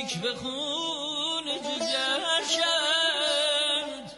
لیک به خون جگر شد.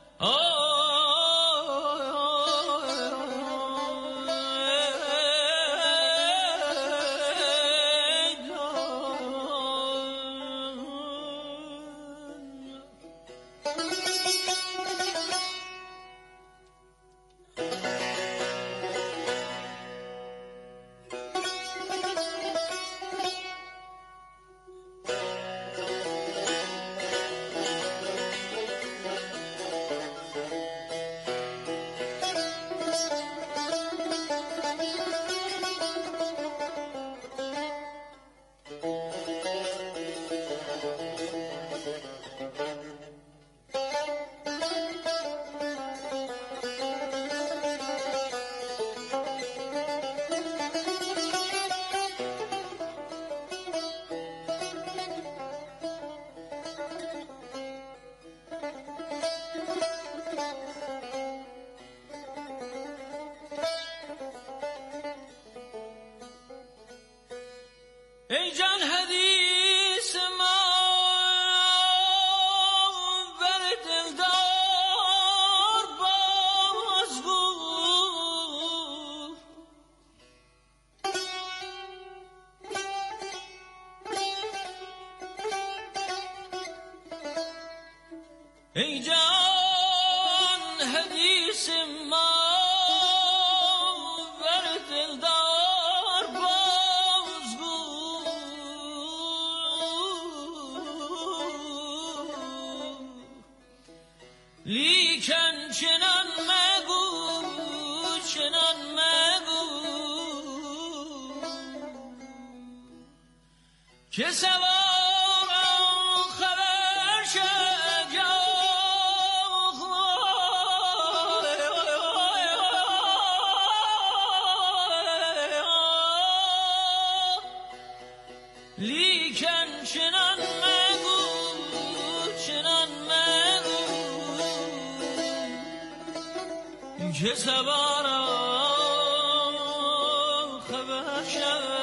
ای جان حدیث ما بر دلدار بازگو. ای جان حدیث ما بر دلدار بازگو. لیکن چنان مگو، چنان مگو که سوارم خبر شد. لیکن چنان مگو، چنان مگو که سوارم خبر شد.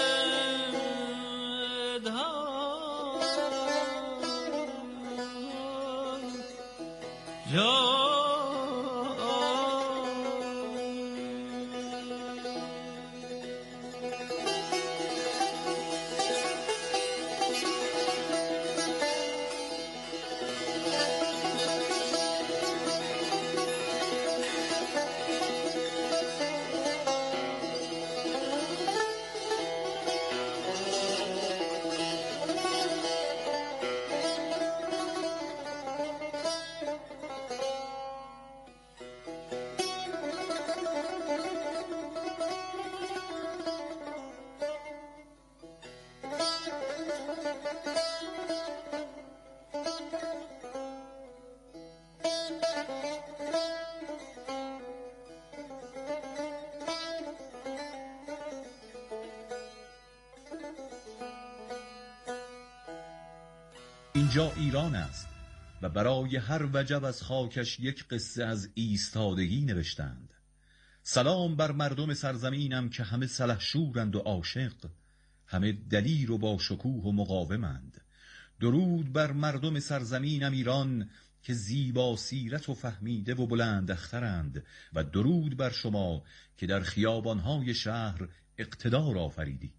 اینجا ایران است و برای هر وجب از خاکش یک قصه از ایستادگی نوشتند. سلام بر مردم سرزمینم که همه سلحشورند و عاشق، همه دلیر و با شکوه و مقاومند. درود بر مردم سرزمینم ایران که زیبا سیرت و فهمیده و بلند اخترند، و درود بر شما که در خیابانهای شهر اقتدار آفریدی.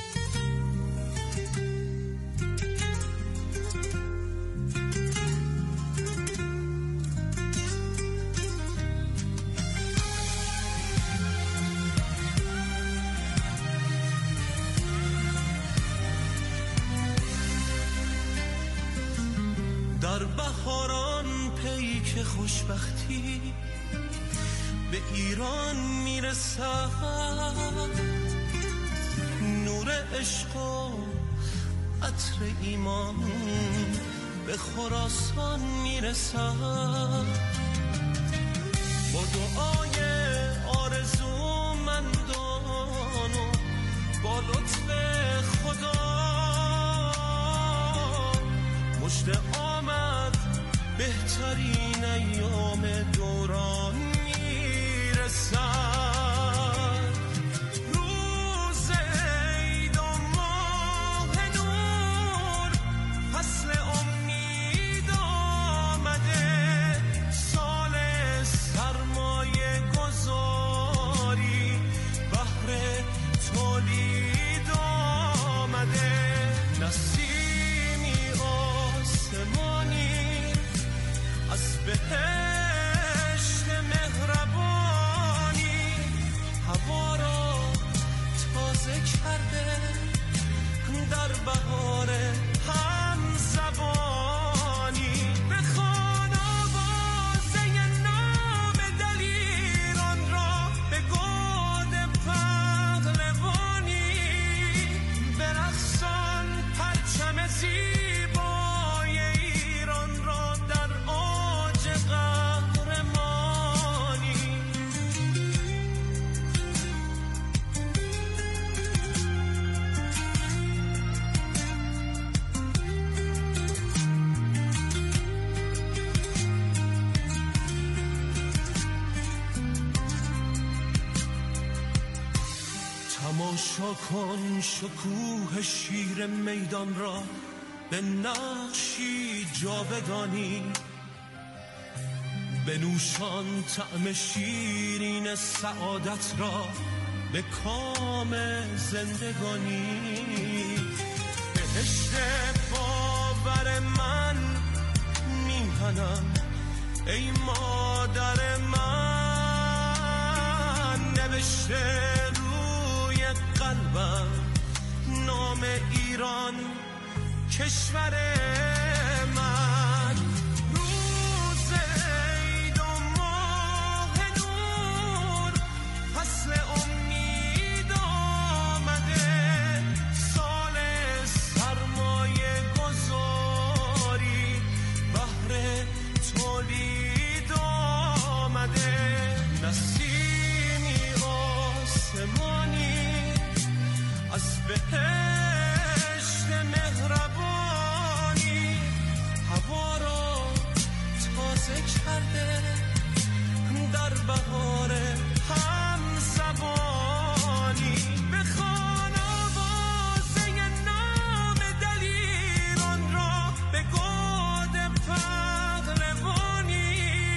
در بهاران پیک خوشبختی به ایران میرسد، نور عشق و عطر ایمان به خراسان میرسد. با دعای آرزومندان و با لطف خدا مژده آمد، بهترین ایام دوران میرسد. روز عید و ماه نور تماشا کن شکوه شیر میدان را، به نقشی جاودانی بنوشان طعم شیرین سعادت را به کام زندگانی. بهشت باور من میهنم ای مادر من، نوشته روی قلبم نام ایران کشور من. روز عید و ماه نور فصل امید آمده، سال سرمایه گذاری بهر تولید آمده. نسیمی آسمانی از بهشت مهربانی هوا را تازه کرده، در بهار همزبانی بخوان آوازه نام دلیران را به گود پهلوانی،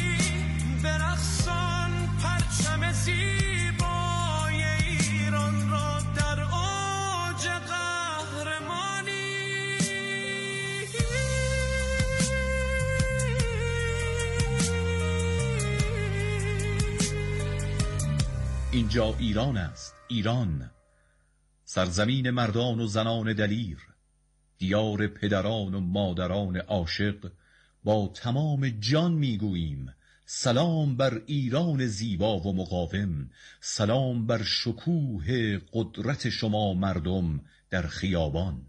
برقصان پرچم زیبای ایران را در اوج قهرمانی. اینجا ایران است، ایران، سرزمین مردان و زنان دلیر، دیار پدران و مادران عاشق. با تمام جان میگوییم سلام بر ایران زیبا و مقاوم، سلام بر شکوه قدرت شما مردم در خیابان.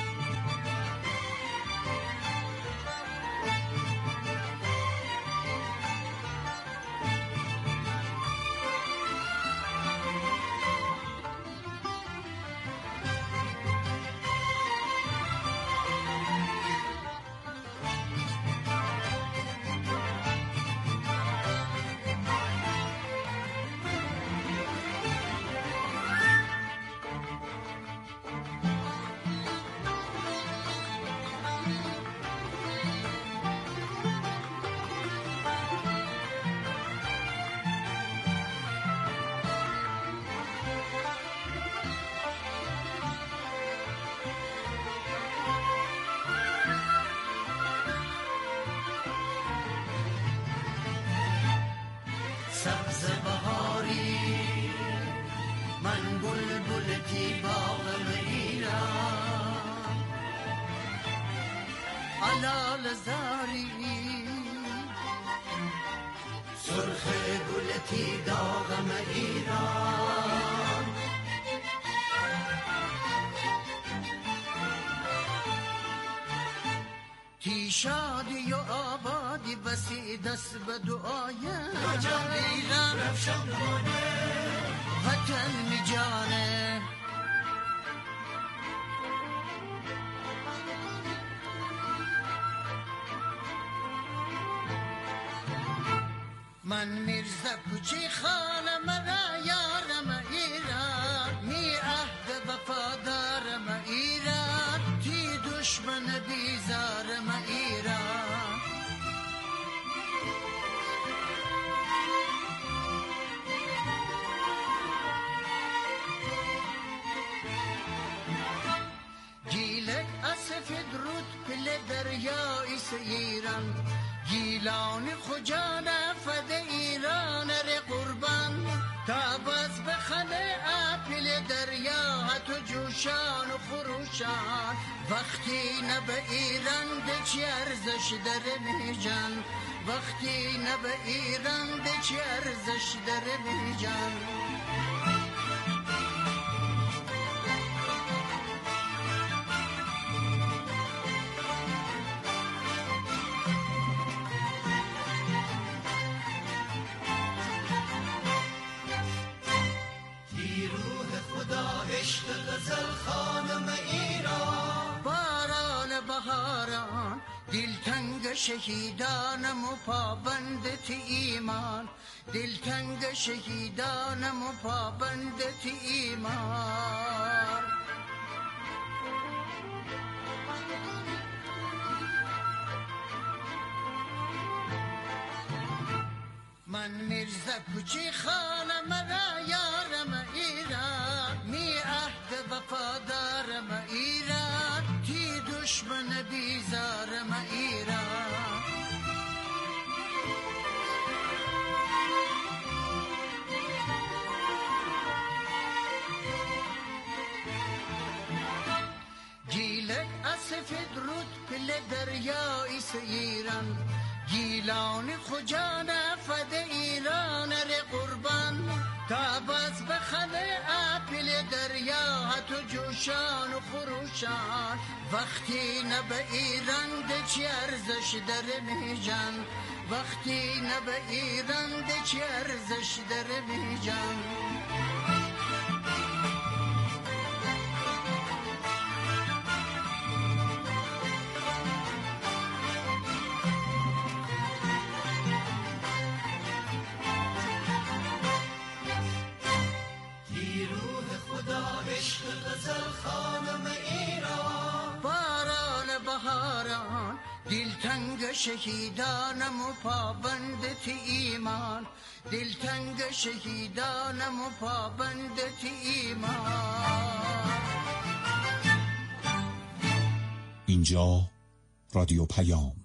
سبز بهاری من بلبل باغم ایران، علال زاری سرخ گلتی داغم ایران. تی شادی و آبادی بسی دست به دعایم، ایران وطن می جانه. من میرزا کوچی خانم را یارم ایران، می عهد وفادارم ایران، تی دشمن بیزارم ایران. گیلک اسفید رود پل دریای ایران، گیلان خجان فد ایران ر قربان. تا باز بخله اپل دریا تو جوشان و خروشان، وقتی نبه ایران ده چی ارزش داره میجان، وقتی نبه ایران ده چی ارزش داره میجان. عشق غزل خانم ایران، باران بهاران بهاران دلتنگ شهیدانم و پابندت ایمان دلتنگ شهیدانم و پابندت ایمان من میرزا کوچی خانم را یارم ایران می عهد وفادارم ایران تی دشمن بیزارم ایران گیلک اسفید رود پل دریای ایران گیلان خجان فد ایران ر قربان تا باز بخله اپل دریا تو جوشان و خروشان وقتی نبه ایران ده چی ارزش در میجان وقتی نبه ایران ده چی ارزش در میجان دلتنگ شهیدانم و پابندت ایمان دلتنگ شهیدانم و پابندت ایمان اینجا رادیو پیام.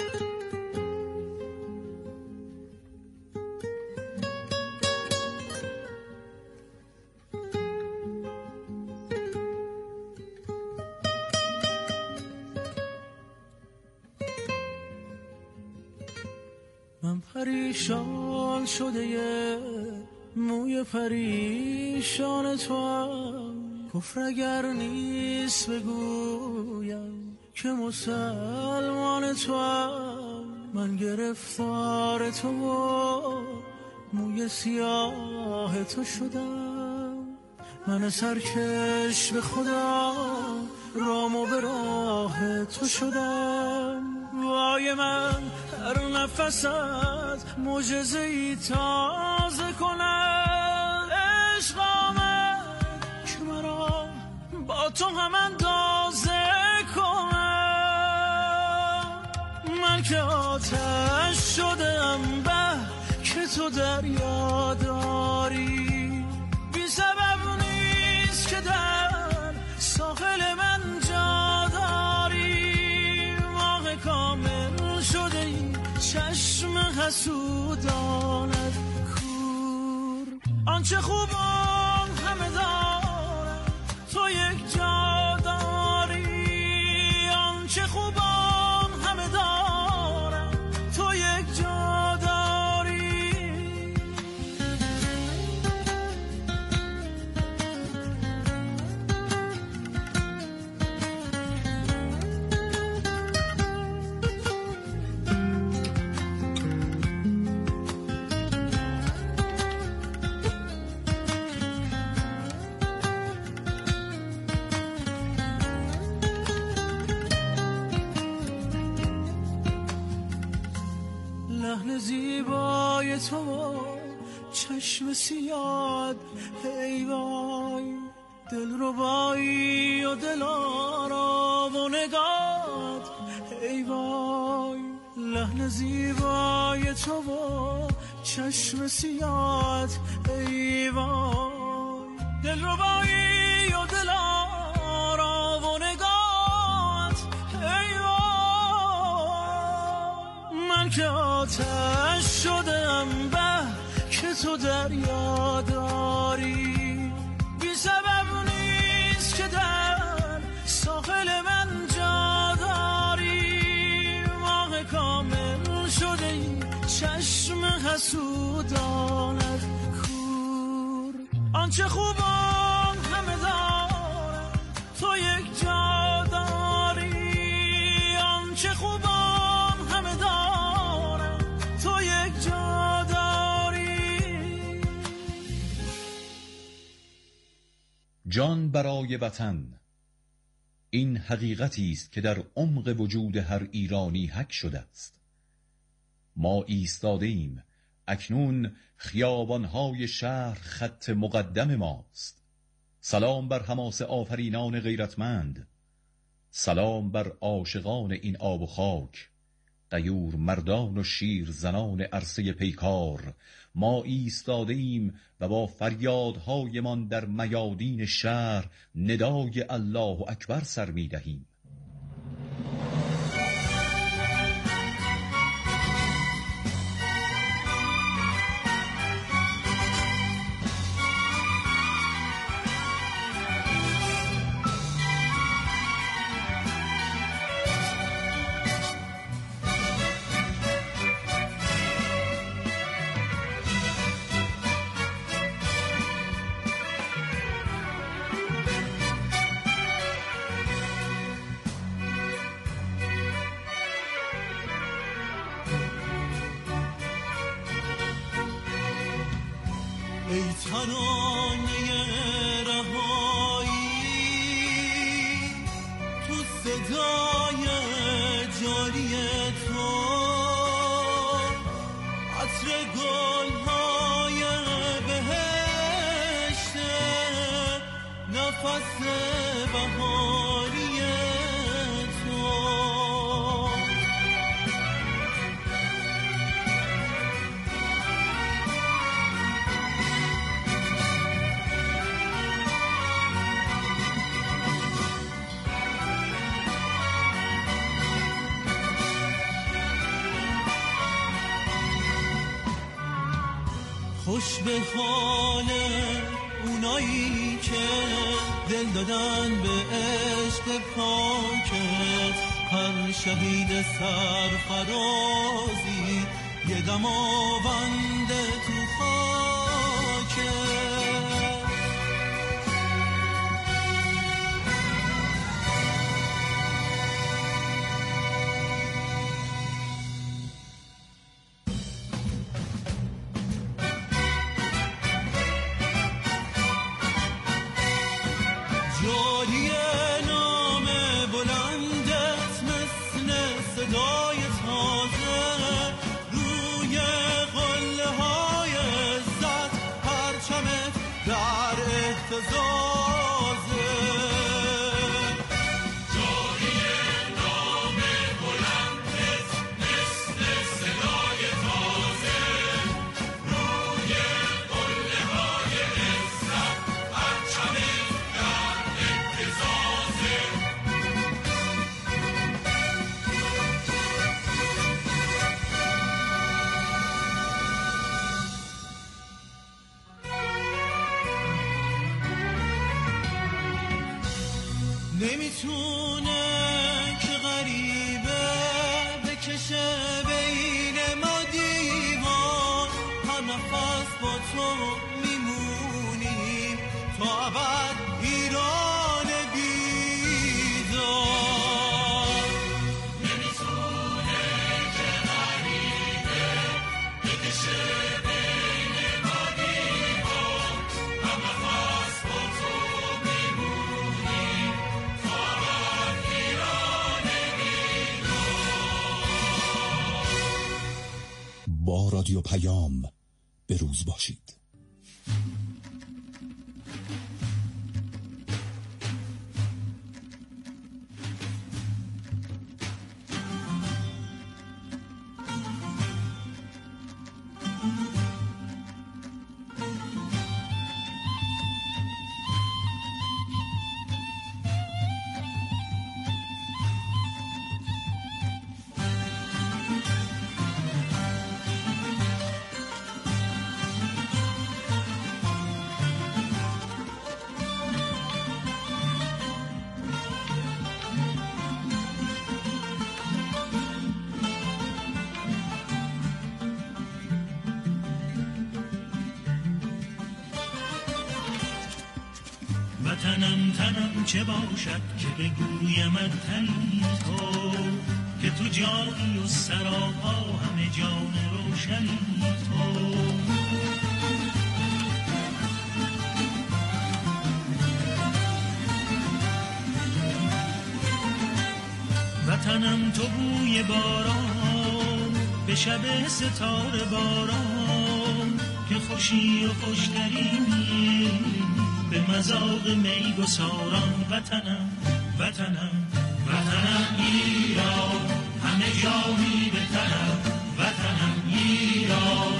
من پریشان شده یه موی پریشان تو هم کفر اگر نیست بگویم که مسلمان تو هم من گرفتار تو و موی سیاه تو شدم من سرکش به خدا رامو به راه تو شدم وای من هر نفست معجزه‌ای تازه کند عشق آمد که مرا با تو هم اندازه کنم من که آتش شدم به که تو دریا داری بی سبب نیست که در ساحل من جا داری ماه کامل شده ای چشم حسودانت کور آنچه خوبان همه دارن تو یک جا داری آنچه خوبان همه دارن تو یک جا داری لحن زیبای تو چشم سیاد ای وای دل ربایی و دل آرام و نگات ای وای لحن زیبای تو چشم سیاد ای وای دل ربایی و دل آرام و نگات ای وای من که آتش شدم به که تو دریا داری بی سبب نیست که در ساحل من جا داری ماه کامل شده ای چشم حسودانت کور آنچه خوبان همه دارن تو یک جا داری آنچه خوبان همه دارن تو یک جا داری جان برای وطن، این حقیقتی است که در عمق وجود هر ایرانی حک شده است. ما ایستاده ایم، اکنون خیابانهای شهر خط مقدم ماست. سلام بر حماسه آفرینان غیرتمند، سلام بر عاشقان این آب و خاک، غیور مردان و شیر زنان عرصه پیکار. ما ایستاده ایم و با فریادهایمان در میادین شهر ندای الله اکبر سر می دهیم. ای ترانه رهایی تو صدای جاری تو، عطر گلهای بهشت، نفس بهاری تو. خوش به حال اونایی که دل دادن به عشق پاکت، هر شهید سرفرازی یه دماوند تو خاکت. جاری نام بلندت مثل صدای تازه، روی قله های عزت پرچمت در اهتزازه. جاری نام بلندت مثل صدای تازه، روی قله های عزت پرچمت نمیتونه که غریبه بکشه بین ما دیوان، هر نفس با تو میمونیم تا ابد ایران بیدار. نمیتونه که غریبه بکشه بین ما دیوان، هر نفس با تو با رادیو پیام به روز باشید. تنم چه باشد که بگویمت تنی تو، که تو جانی و سراپا همه جان روشنی تو. وطنم تو بوی باران، به شب ستاره باران که خوشی و خوشترینی به مذاق می گساران. وطنم وطنم وطنم ایران، همه جانی به تنم وطنم ایران.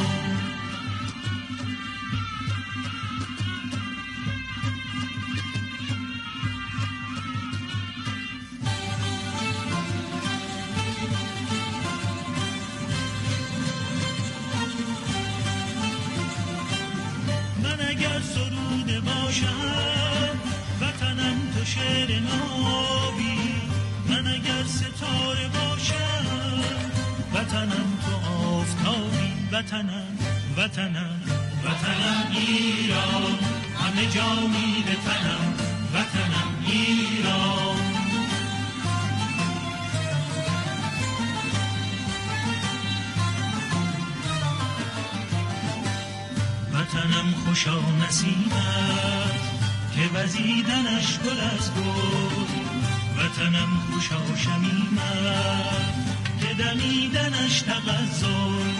وطنم تو شعر نابی، من اگر ستاره باشم وطنم تو آفتابی. وطنم وطنم وطنم ایران، همه جانی به تنم وطنم ایران. وطنم خوشا نسیمت که وزیدنش گل از گل، وطنم خوشا شمیمت که دمیدنش تغزل.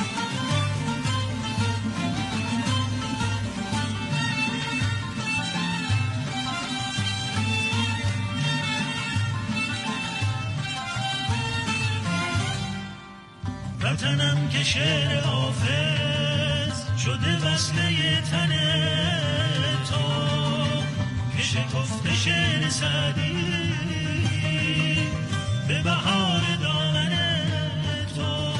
وطنم که شعر حافظ شده وصله تن تو، که شکفته شعر سعدی به بهار دامن تو.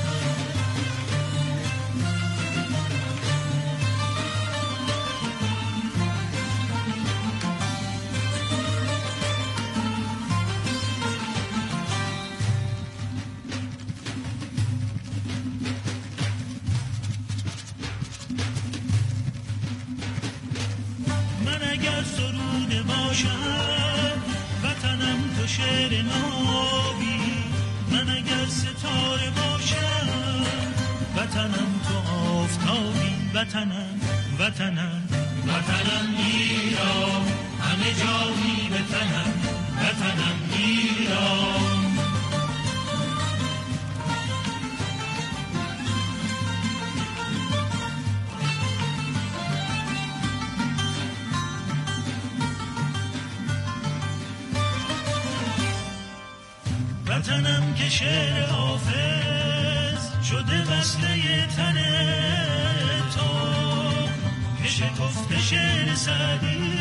وطنم تو شعر نابی، من اگر ستاره باشم وطنم تو آفتابی. وطنم وطنم وطنم ایران، همه جانی به تنم وطنم ایران. وطنم که شعر حافظ شده وصله تن تو، که شکفته شعر سعدی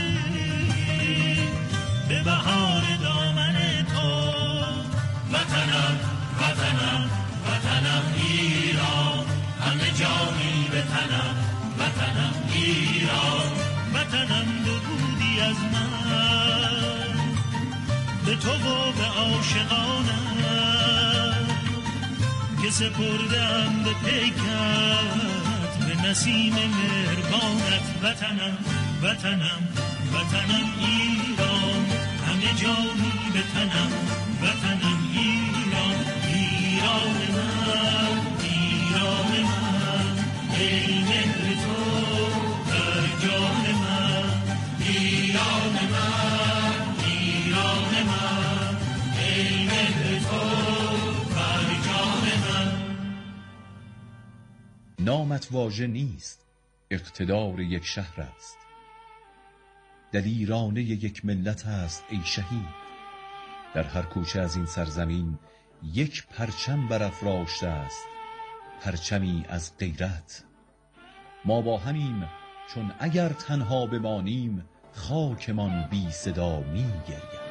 به بهار دامن تو. وطنم وطنم وطنم ایران، همه جانی به تنم وطنم ایران. وطنم بودی از من به تو و به عاشقانم، که سپردم به پیکت به نسیم مهربانت. وطنم وطنم وطنم ایران، همه جانی به تنم وطنم ایران. ایران من ایران من، ای مهر تو در جان من. ایران من ایران من، ای مهر تو در جان من. نامت واژه نیست، اقتدار یک شهر است. دلیرانه یک ملت است ای شهید. در هر کوچه از این سرزمین یک پرچم برافراشته است، پرچمی از غیرت. ما با همیم، چون اگر تنها بمانیم خاکمان بی صدا می گرید.